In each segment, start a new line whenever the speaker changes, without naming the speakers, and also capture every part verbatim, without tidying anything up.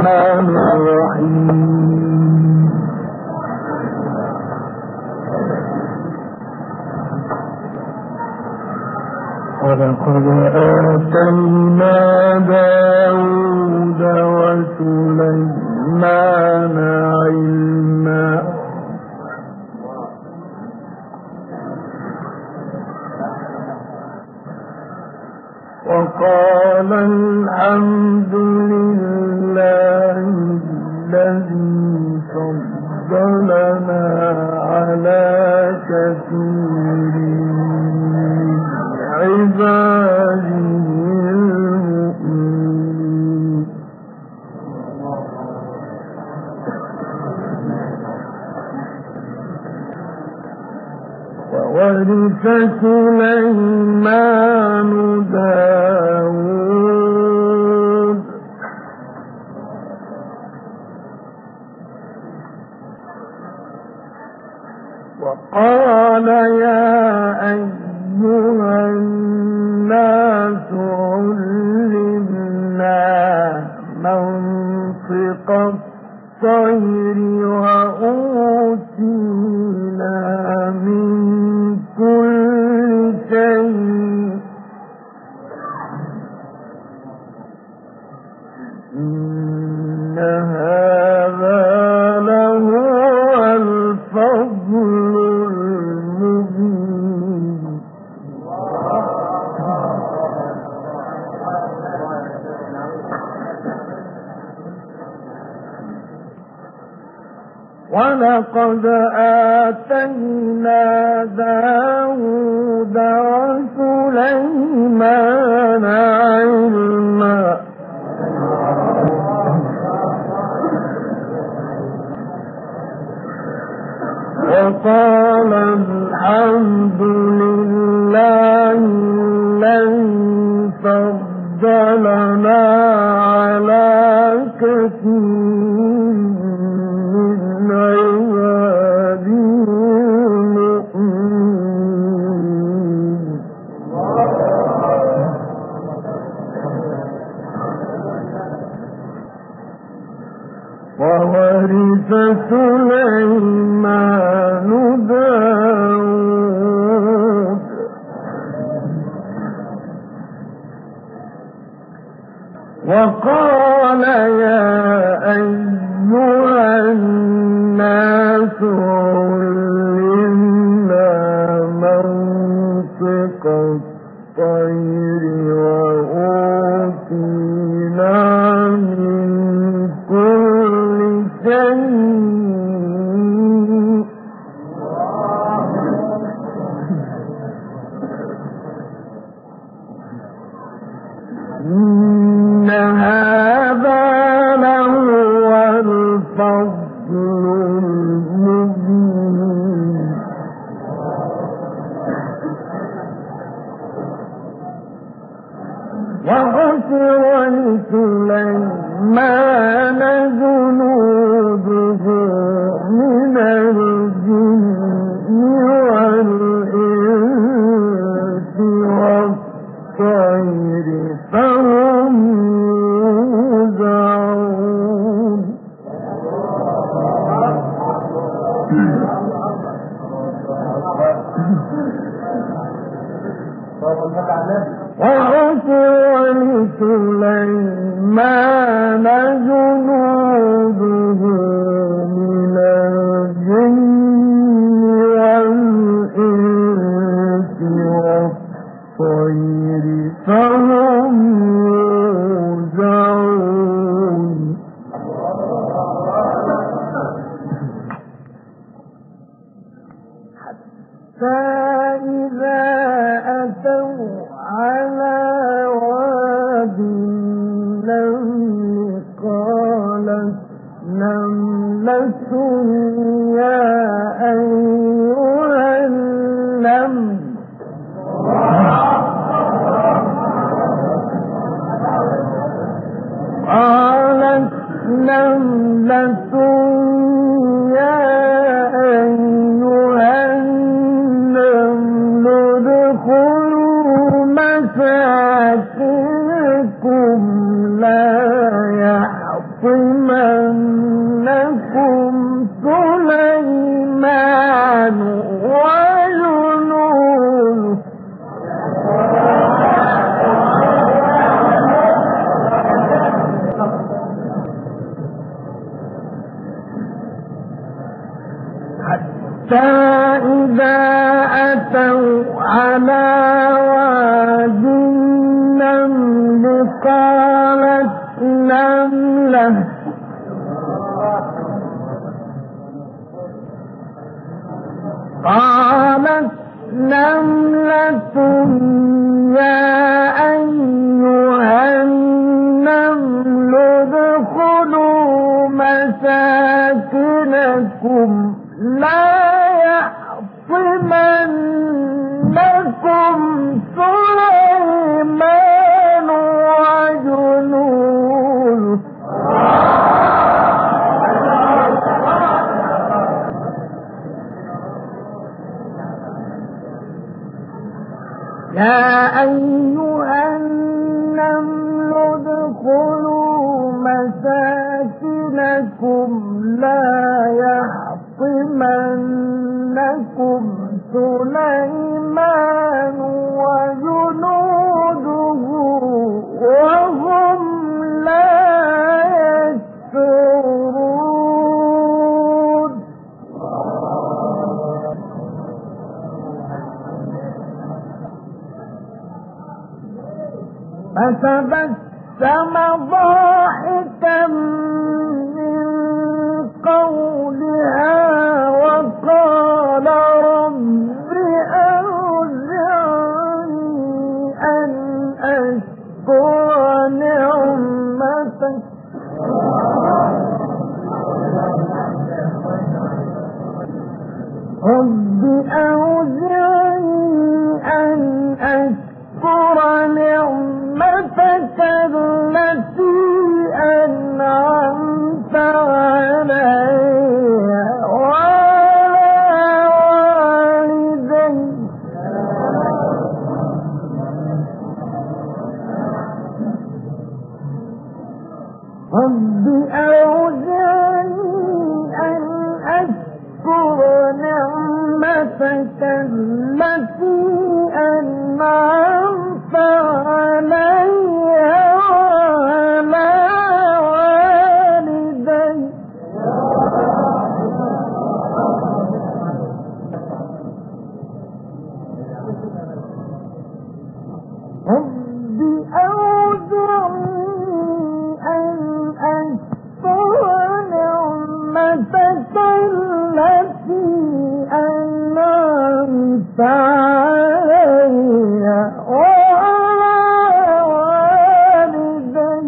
الرحمن الرحيم ولقد آتينا داود وسليمان علما وقال الحمد لله الذي فضلنا على كثير من عباده المؤمنين وورث سليمان داود وقال يا أيها الناس علمنا منطق الطير وأوتينا من كل شيء إن هذا لهو الفضل المبين ولقد آتينا داود وسليمان علما وقال الحمد لله الذي فضلنا على كثير من عباده المؤمنين وورث سليمان داود وقال يا أيها الناس علمنا منطق الطير وأوتينا من كل شيء إن هذا لهو الفضل المبين وغفر لسليمان جنوده من الجن والإنس والطير فهم يوزعون وغفر لسليمان جنوده من الجن والإنس والطير فهم يوزعون حتى إذا أتوا على واد النمل قالت نملة يا أيها النمل قالت نملة يا أيها النمل ادخلوا مساكنكم لا يحطمنكم حتى إذا أتوا على واد النمل قالت نملة قالت نملة يا أيها النمل ادخلوا مساكنكم لا يحطمنكم سليمان وجنوده يا أيها النمل ادخلوا مساكنكم لا يحطمنكم سليمان وجنوده وهم لا يشعرون فتبسم ضاحكا من قولها وقال رب أوزعني أن أشكر نعمتك رب أوزعني أن أشكر نعمتك التي أنعمت علي وعلى والدي رب أوزعني أن أشكر نعمتك التي أنعمت علي وعلى والدي رب أوزعني أن أشكر نعمتك التي أنعمت علي وعلى والدي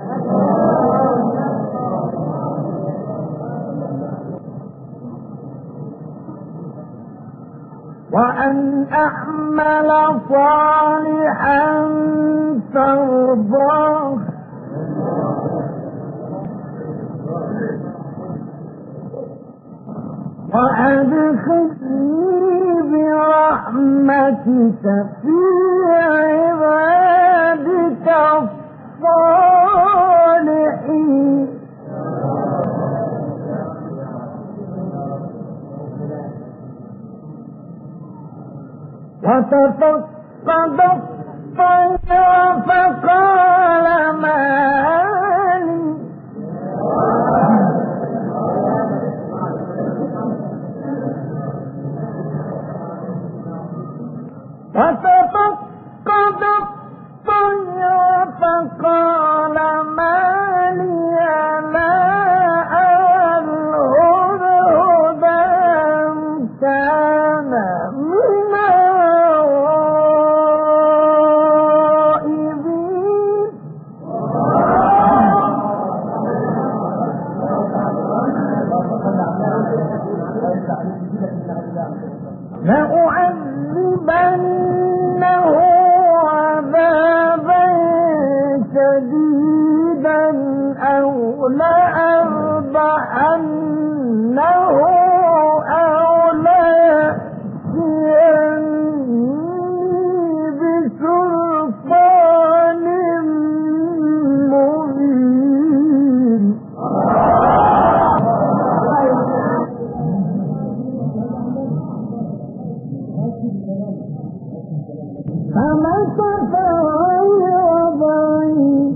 وأن أعمل صالحا ترضاه وأدخلني برحمتك في عبادك الصالحين وتفقد الطير فقال ما لي وتفقد الطير فقال ما لي لا أرى الهدهد أم كان من الغائبين لأعذبنه عذابا شديدا أو لأذبحنه أو ليأتيني بسلطان مبين فمكث غير بعيد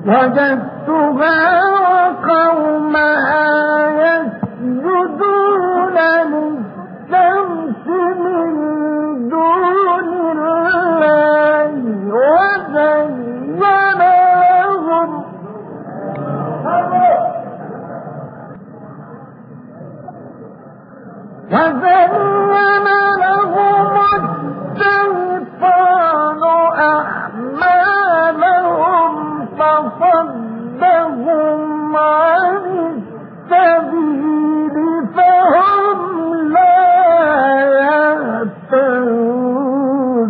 وجدتها وقومها يسجدون للشمس من دون الله وزين لهم وزين لهم الشيطان أعمالهم فصدهم عن السبيل فهم لا يهتدون.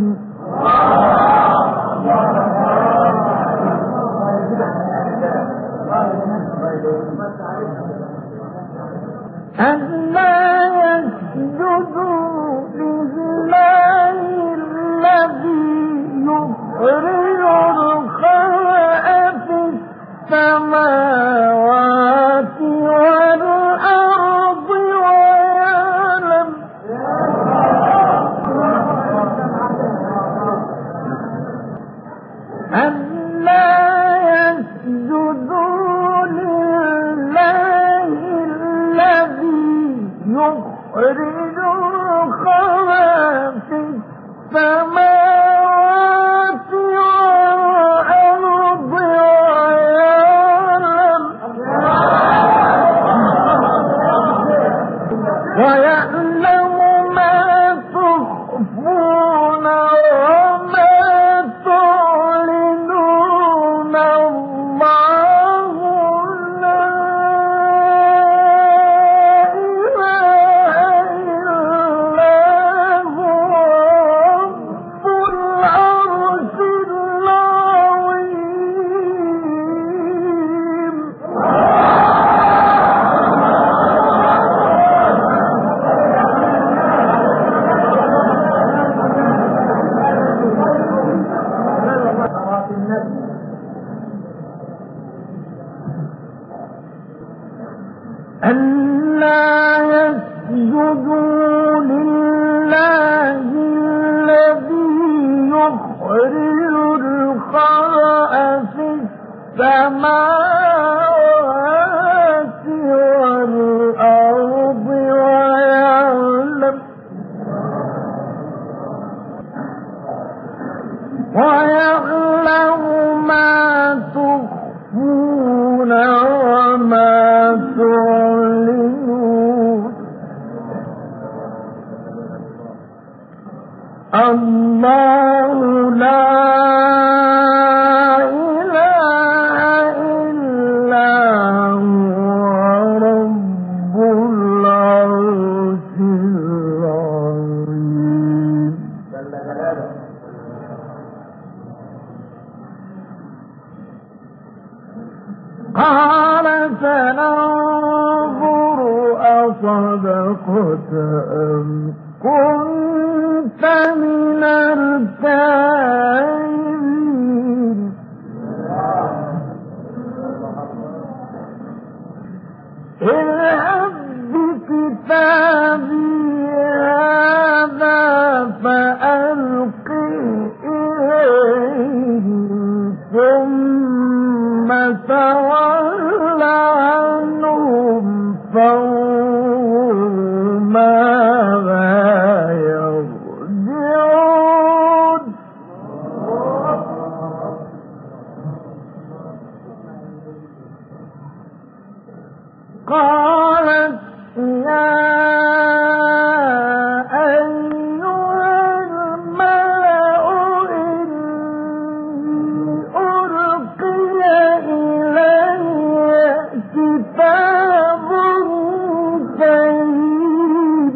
ألا يسجدوا لله الذي يخرج الخلق في السماوات والأرض ويعلم ألا يسجدوا لله الذي يخرج الخلق في السماوات والأرض ويعلم ويعلم ما تخفون وما تعلنون الله لا إله إلا هو رب العرش العظيم. ألا يسجدوا لله الذي يخرج الخلق في السماوات والأرض ويعلم ويعلم ما تخفون وما تعلنون. الله لا إله إلا هو رب العرش العظيم. قال سننظر أصدقت أم كنت من الكاذبين. اذهب بكتابي هذا فألقه إليهم ثم تول عنهم فانظر ماذا يرجعون. قالت يا أيها الملأ إني ألقي إلي كتاب كريم.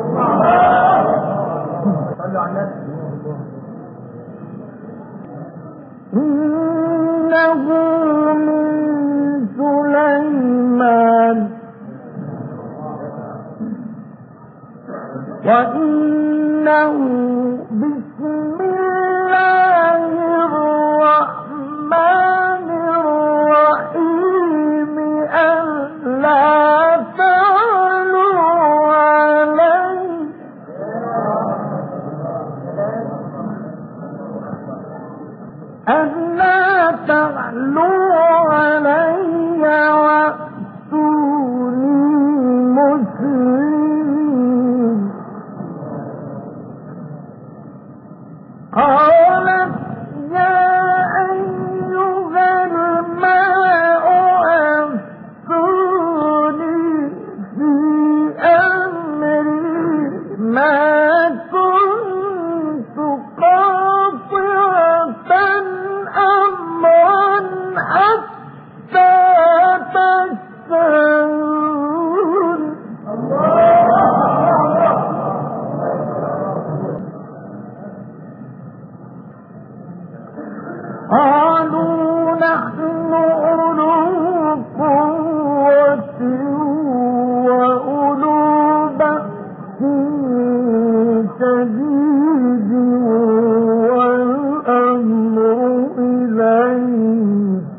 إنه من سليمان وإنه بسم الله الرحمن الرحيم ألا تعلوا علي ألا تعلوا علي وأتوني مسلمين. قالت يا أيها الملأ أفتوني في أمري ما كنت قاطعة أمرا حتى تشهدون. قالوا نحن أولو قوة وأولو بأس شديد والأمر إليك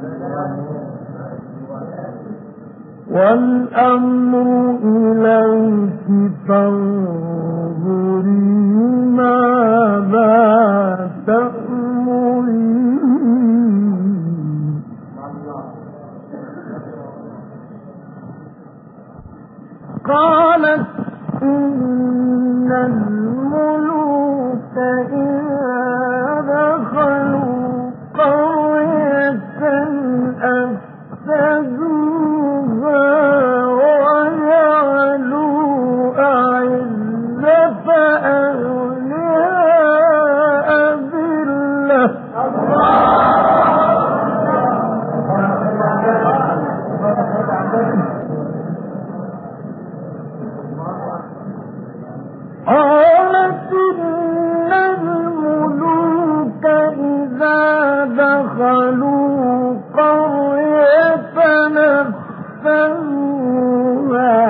والأمر إليك فانظري ماذا تأمرين. قالت إن الملوك إذا دخلوا قرية أفسدوها وجعلوا أعزة أهلها أذلة. قالت إن الملوك إذا دخلوا قرية أفسدوها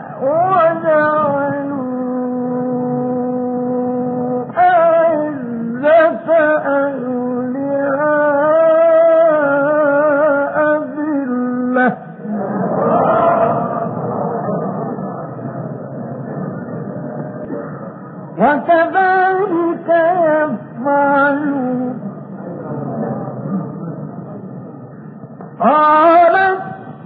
وجعلوا أعزة أهلها أذلة. وكذلك يفعلون. قالت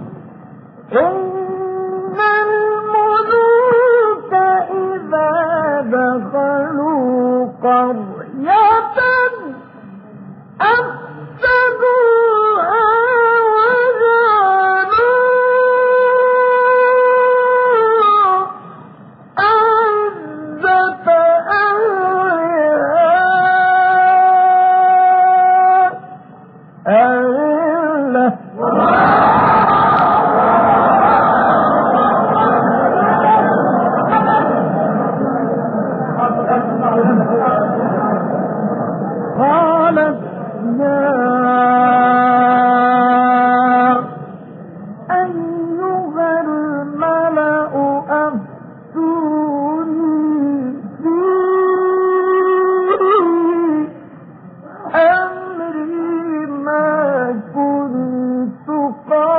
إن الملوك إذا دخلوا قرية أفسدوها وجعلوا أعزة أهلها أذلة. قالت يا أيها الملأ أفتوني في أمري ما كنت قاطعة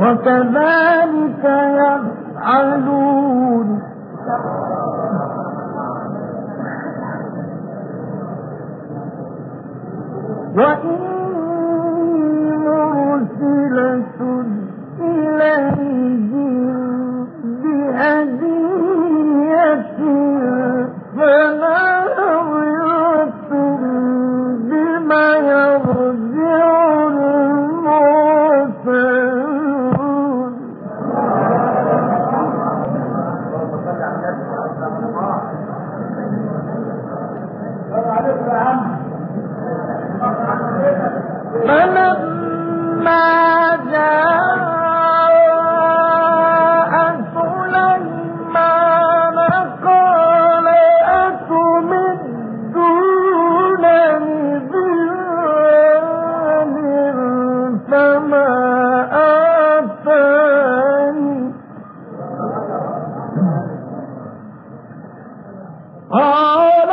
وكذلك يفعلون وإني مرسلة إليهم بهدية فناظرة بما يرجع المرسلون فلما جاء سليمان قال أتمدونني بمال فما آتاني قال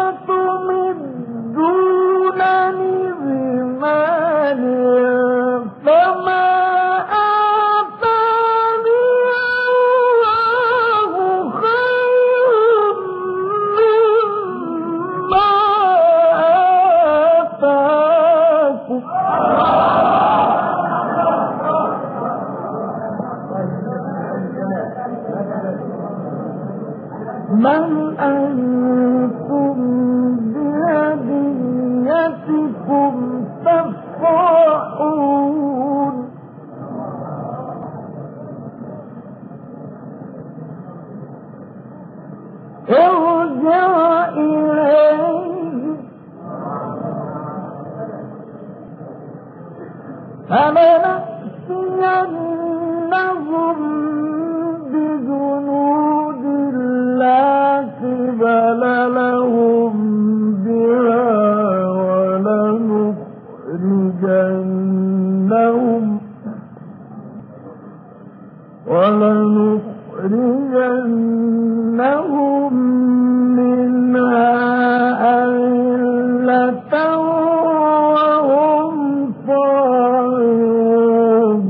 أتمدونني بمال فما آتاني الله خير مما آتاكم من أنتم بهديتكم تفرحون ارجع إليه فلنأتينهم بجنود لا قبل لهم بها ولنخرجنهم ولنخرجنهم منها أذلة وهم صاغرون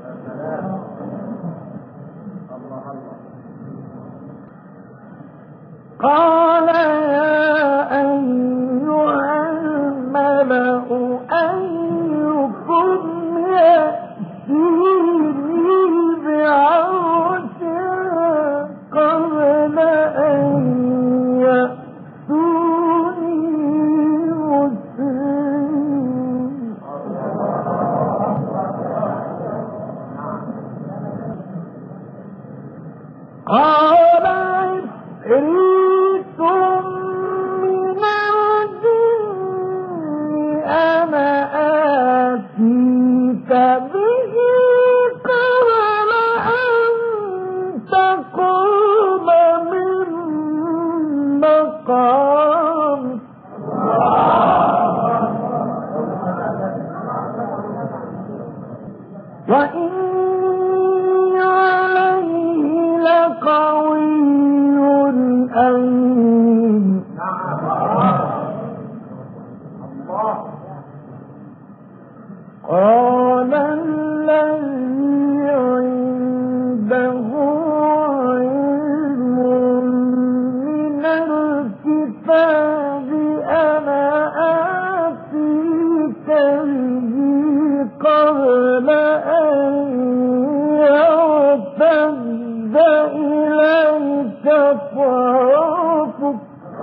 قال يا أيها الملأ أيكم يأتيني بعرشها قبل أن يأتوني مسلمين قال عفريت من الجن أنا آتيك به قبل أن تقوم من مقامك وإني عليه لقوي أمين قال الذي عنده علم من الكتاب أنا آتيك به قبل أن يرتد إليك طرفك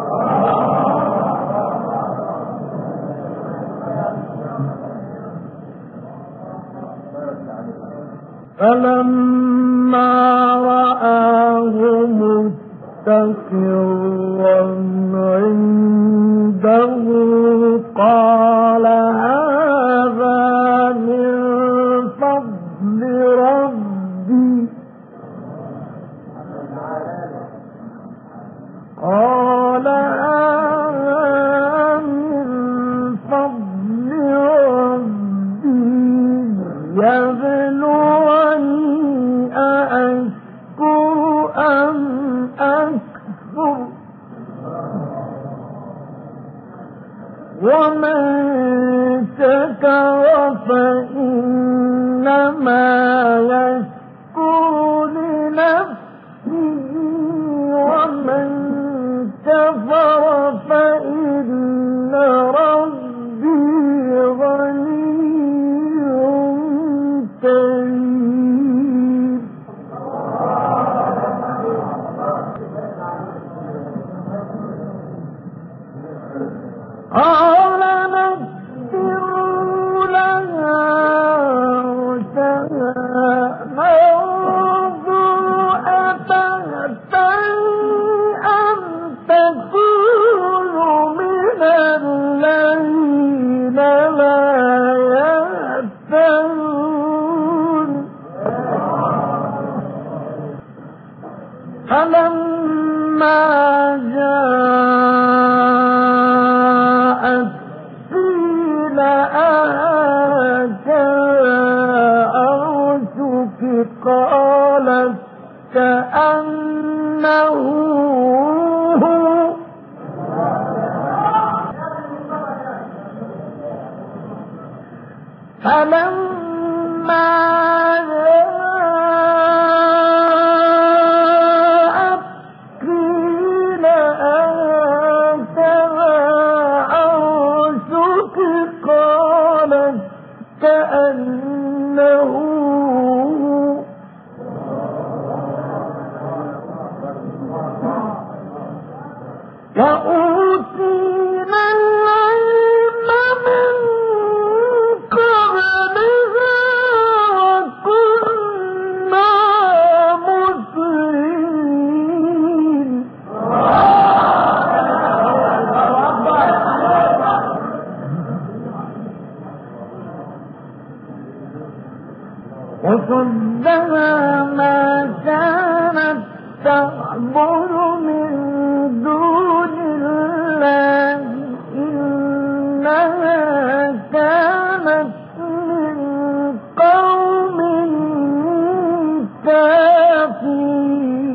فلما رآه مستقرا عنده قال هذا من فضل ربي قال هذا من فضل ربي يبلوني أأشكر أم أكفر ومن شكر فإنما يشكر لنفسه ومن كفر فإن ربي غني كريم. قال نكروا لها ننظر أتهتدي أم تكون من الذين لا يهتدون. فلما جاءت قيل أهكذا أرجوك قالت كأنه هو. فلما جاءت قيل أهكذا عرشك قالت كأنه وأوتينا العلم من قبلها وكنا مسلمين. وصدها ما كانت تعبد من دون الله إنها كانت من قوم كافرين.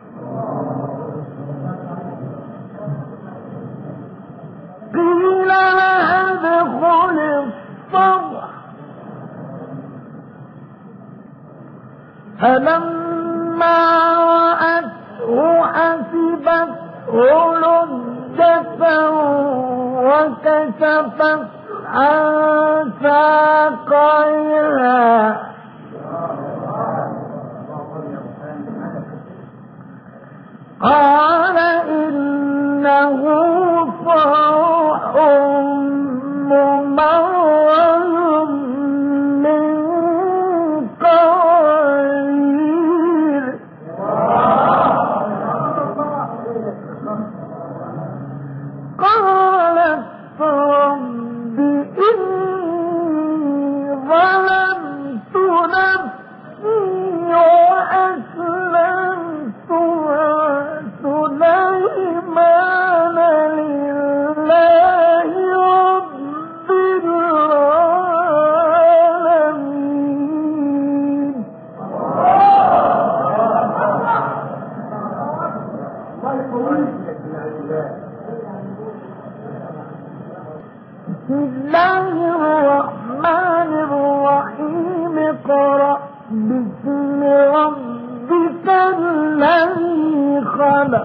قيل لها ادخل الصرح فلما رأته حسبته لجة وكشفت عن ساقيها قال إنه صرح ممرد من قوارير. قالت رب إني ظلمت نفسي وأسلمت مع سليمان لله رب العالمين. بسم الله الرحمن الرحيم. اقرأ باسم ربك الذي خلق.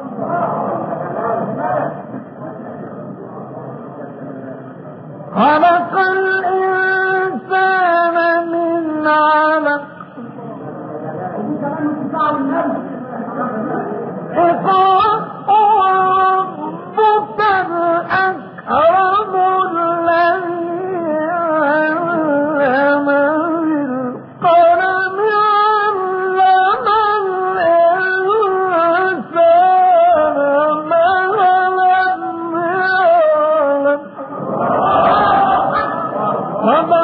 خلق الإنسان من علق. اقرأ وربك الأكرم الذي علم بالقلم علم الإنسان ما لم يعلم.